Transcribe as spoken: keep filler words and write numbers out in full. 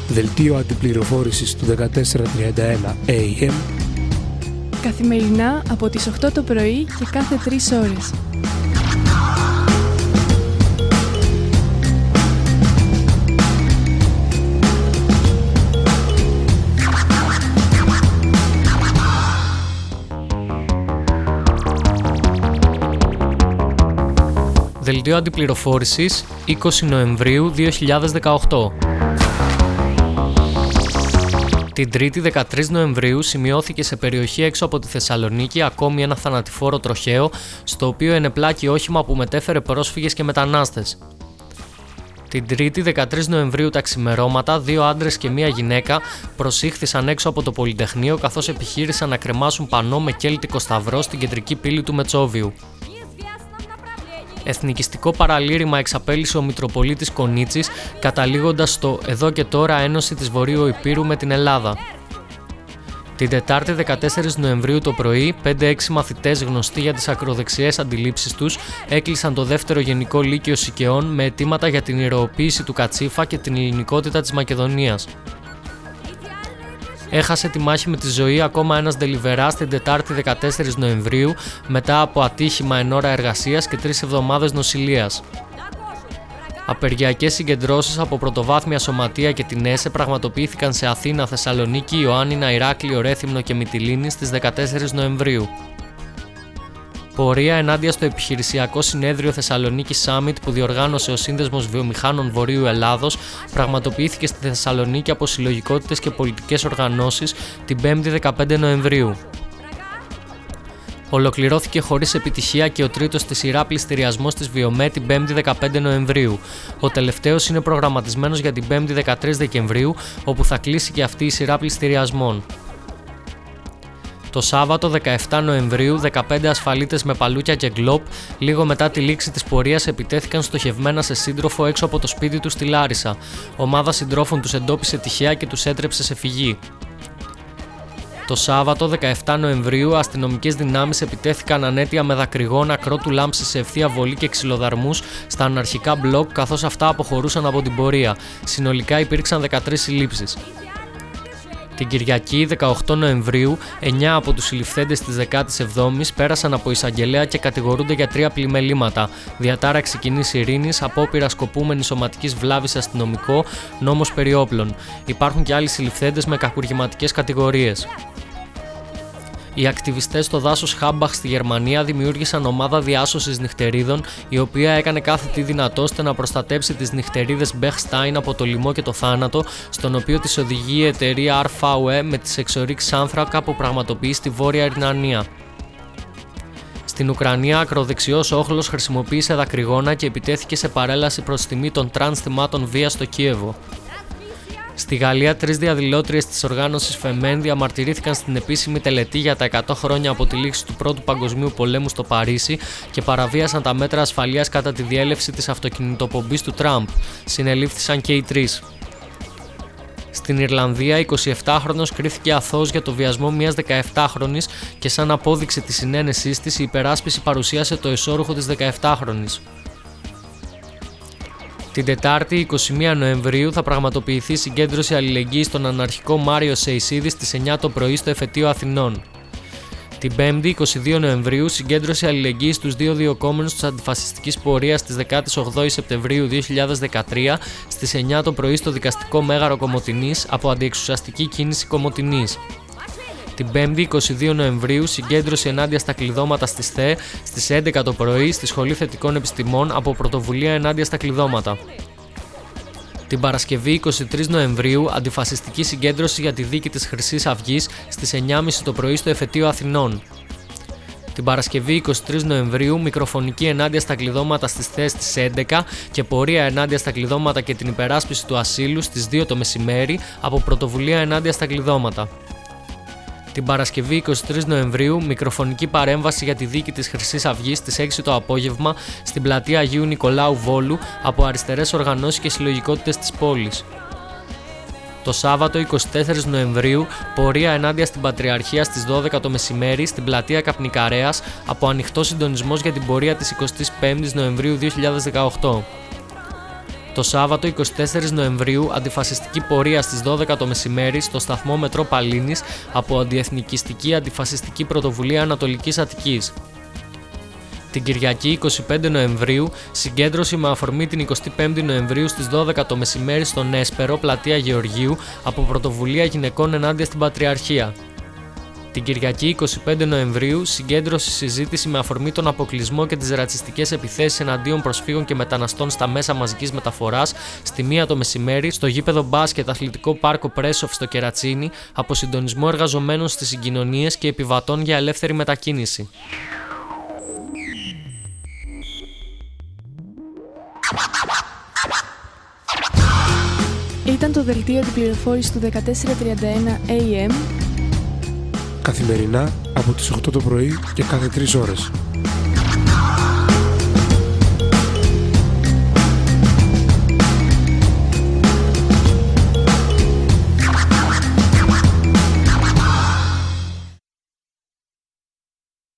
Δελτίο αντιπληροφόρησης του δεκατέσσερα τριάντα ένα έι εμ. Καθημερινά από τις οκτώ το πρωί και κάθε τρεις ώρες. Δελτίο αντιπληροφόρησης είκοσι Νοεμβρίου δύο χιλιάδες δεκαοκτώ. Την Τρίτη δεκατρείς Νοεμβρίου σημειώθηκε σε περιοχή έξω από τη Θεσσαλονίκη ακόμη ένα θανατηφόρο τροχαίο, στο οποίο ενεπλάκη όχημα που μετέφερε πρόσφυγες και μετανάστες. Την Τρίτη δεκατρείς Νοεμβρίου τα ξημερώματα, δύο άντρες και μία γυναίκα προσήχθησαν έξω από το Πολυτεχνείο καθώς επιχείρησαν να κρεμάσουν πανό με κέλτικο σταυρό στην κεντρική πύλη του Μετσόβιου. Εθνικιστικό παραλήρημα εξαπέλυσε ο Μητροπολίτης Κονίτσης, καταλήγοντας στο «Εδώ και τώρα Ένωση της Βορείου Ηπείρου με την Ελλάδα». Την Τετάρτη δεκατέσσερις Νοεμβρίου το πρωί, πέντε έξι μαθητές γνωστοί για τις ακροδεξιές αντιλήψεις τους έκλεισαν το δεύτερο Γενικό Λύκειο Σικαιών με αιτήματα για την ηρωοποίηση του Κατσίφα και την ελληνικότητα της Μακεδονίας. Έχασε τη μάχη με τη ζωή ακόμα ένας ντελιβεράς την Τετάρτη δεκατέσσερις Νοεμβρίου μετά από ατύχημα εν ώρα εργασίας και τρεις εβδομάδες νοσηλείας. Απεργιακές συγκεντρώσεις από πρωτοβάθμια σωματεία και την ΕΣΕ πραγματοποιήθηκαν σε Αθήνα, Θεσσαλονίκη, Ιωάννινα, Ηράκλειο, Ρέθυμνο και Μυτιλήνη στις δεκατέσσερις Νοεμβρίου. Πορεία ενάντια στο επιχειρησιακό συνέδριο Θεσσαλονίκη Summit που διοργάνωσε ο Σύνδεσμος Βιομηχάνων Βορείου Ελλάδος πραγματοποιήθηκε στη Θεσσαλονίκη από συλλογικότητες και πολιτικές οργανώσεις την Πέμπτη δεκαπέντε Νοεμβρίου. Ολοκληρώθηκε χωρίς επιτυχία και ο τρίτος στη σειρά πληστηριασμός της Βιομέ την Πέμπτη δεκαπέντε Νοεμβρίου. Ο τελευταίος είναι προγραμματισμένος για την Πέμπτη δεκατρείς Δεκεμβρίου, όπου θα κλείσει και αυτή η σειρά πληστηριασμών. Το Σάββατο δεκαεπτά Νοεμβρίου, δεκαπέντε ασφαλίτες με παλούκια και γκλόπ, λίγο μετά τη λήξη της πορείας, επιτέθηκαν στοχευμένα σε σύντροφο έξω από το σπίτι του στη Λάρισα. Ομάδα συντρόφων τους εντόπισε τυχαία και τους έτρεψε σε φυγή. Το Σάββατο δεκαεπτά Νοεμβρίου, αστυνομικές δυνάμεις επιτέθηκαν ανέτεια με δακρυγόνα, κρότου λάμψη σε ευθεία βολή και ξυλοδαρμούς στα αναρχικά μπλοκ, καθώς αυτά αποχωρούσαν από την πορεία. Συνολικά υπήρξαν δεκατρείς συλλήψεις. Την Κυριακή δεκαοκτώ Νοεμβρίου, εννιά από τους συλληφθέντες της δεκάτη εβδόμης πέρασαν από εισαγγελέα και κατηγορούνται για τρία πλημελήματα: διατάραξη κοινής ειρήνης, απόπειρα σκοπούμενης σωματικής βλάβης αστυνομικό, νόμος περί όπλων. Υπάρχουν και άλλοι συλληφθέντες με κακουργηματικές κατηγορίες. Οι ακτιβιστές στο δάσος Χάμπαχ στη Γερμανία δημιούργησαν ομάδα διάσωσης νυχτερίδων, η οποία έκανε κάθε τι δυνατό ώστε να προστατέψει τις νυχτερίδες Μπεχστάιν από το λοιμό και το θάνατο, στον οποίο τις οδηγεί η εταιρεία αρ βι ε με τις εξορίξεις άνθρακα που πραγματοποιεί στη Βόρεια Ιρλανδία. Στην Ουκρανία, ακροδεξιός όχλος χρησιμοποίησε δακρυγόνα και επιτέθηκε σε παρέλαση προς τιμή των τρανς θυμάτων βίας στο Κίεβο. Στη Γαλλία, τρεις διαδηλώτριες της οργάνωσης Φεμέν διαμαρτυρήθηκαν στην επίσημη τελετή για τα εκατό χρόνια από τη λήξη του Πρώτου Παγκοσμίου Πολέμου στο Παρίσι και παραβίασαν τα μέτρα ασφαλείας κατά τη διέλευση της αυτοκινητοπομπής του Τραμπ. Συνελήφθησαν και οι τρεις. Στην Ιρλανδία, εικοσιεπτάχρονος κρίθηκε αθώος για το βιασμό μιας δεκαεπτάχρονης και σαν απόδειξη της συνένεσής της η υπεράσπιση παρουσίασε το εσώρουχο της δεκαεπτάχρονης. Την Τετάρτη, εικοστή πρώτη Νοεμβρίου, θα πραγματοποιηθεί συγκέντρωση αλληλεγγύης στον αναρχικό Μάριο Σεϊσίδη στις εννιά το πρωί στο Εφετείο Αθηνών. Την Πέμπτη, εικοστή δεύτερη Νοεμβρίου, συγκέντρωση αλληλεγγύης στους δύο διωκόμενους της αντιφασιστικής πορείας της δεκάτη όγδοη Σεπτεμβρίου δύο χιλιάδες δεκατρία στις εννιά το πρωί στο Δικαστικό Μέγαρο Κομοτηνής από αντιεξουσιαστική κίνηση Κομοτηνής. Την Πέμπτη, εικοστή δεύτερη Νοεμβρίου, συγκέντρωση ενάντια στα κλειδώματα στις ΘΕ στις έντεκα το πρωί στη Σχολή Θετικών Επιστημών από πρωτοβουλία ενάντια στα κλειδώματα. Την Παρασκευή, εικοστή τρίτη Νοεμβρίου, αντιφασιστική συγκέντρωση για τη δίκη της Χρυσής Αυγής στις εννιά και μισή το πρωί στο Εφετείο Αθηνών. Την Παρασκευή, εικοστή τρίτη Νοεμβρίου, μικροφωνική ενάντια στα κλειδώματα στις ΘΕ στις έντεκα και πορεία ενάντια στα κλειδώματα και την υπεράσπιση του ασύλου στις δύο το μεσημέρι από πρωτοβουλία ενάντια στα κλειδώματα. Την Παρασκευή, εικοστή τρίτη Νοεμβρίου, μικροφωνική παρέμβαση για τη δίκη της Χρυσής Αυγής στις έξι το απόγευμα στην πλατεία Αγίου Νικολάου Βόλου από αριστερές οργανώσεις και συλλογικότητες της πόλης. Το Σάββατο, εικοστή τέταρτη Νοεμβρίου, πορεία ενάντια στην Πατριαρχία στις δώδεκα το μεσημέρι στην πλατεία Καπνικαρέας από ανοιχτό συντονισμός για την πορεία της εικοστή πέμπτη Νοεμβρίου δύο χιλιάδες δεκαοκτώ. Το Σάββατο εικοστή τέταρτη Νοεμβρίου, αντιφασιστική πορεία στις δώδεκα το μεσημέρι στο σταθμό Μετρό Παλίνης από Αντιεθνικιστική Αντιφασιστική Πρωτοβουλία Ανατολικής Αττικής. Την Κυριακή εικοστή πέμπτη Νοεμβρίου, συγκέντρωση με αφορμή την εικοστή πέμπτη Νοεμβρίου στις δώδεκα το μεσημέρι στον Έσπερο, πλατεία Γεωργίου, από Πρωτοβουλία Γυναικών ενάντια στην Πατριαρχία. Την Κυριακή εικοστή πέμπτη Νοεμβρίου, συγκέντρωση συζήτηση με αφορμή τον αποκλεισμό και τις ρατσιστικές επιθέσεις εναντίον προσφύγων και μεταναστών στα μέσα μαζικής μεταφοράς, στη μία το μεσημέρι, στο γήπεδο μπάσκετ Αθλητικό Πάρκο Πρέσοφ στο Κερατσίνι, από συντονισμό εργαζομένων στις συγκοινωνίες και επιβατών για ελεύθερη μετακίνηση. Ήταν το δελτίο αντιπληροφόρησης του δεκατέσσερα τριάντα ένα έι εμ καθημερινά από τις οκτώ το πρωί και κάθε τρεις ώρες.